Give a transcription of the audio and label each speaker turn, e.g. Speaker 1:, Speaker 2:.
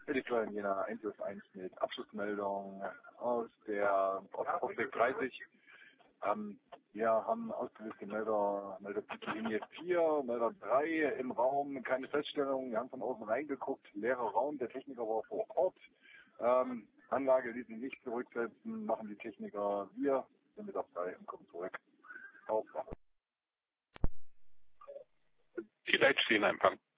Speaker 1: Ellikloin Jena 1 mit Abschlussmeldung aus der Prospekt 30. Wir haben ausgelöste Melderlinie 4, Melder 3 im Raum, keine Feststellung. Wir haben von außen reingeguckt, leerer Raum, der Techniker war vor Ort. Anlage ließ sich nicht zurücksetzen, machen die Techniker. Wir sind mit dabei und kommen zurück. Auf.
Speaker 2: Die Leitstehen Empfang.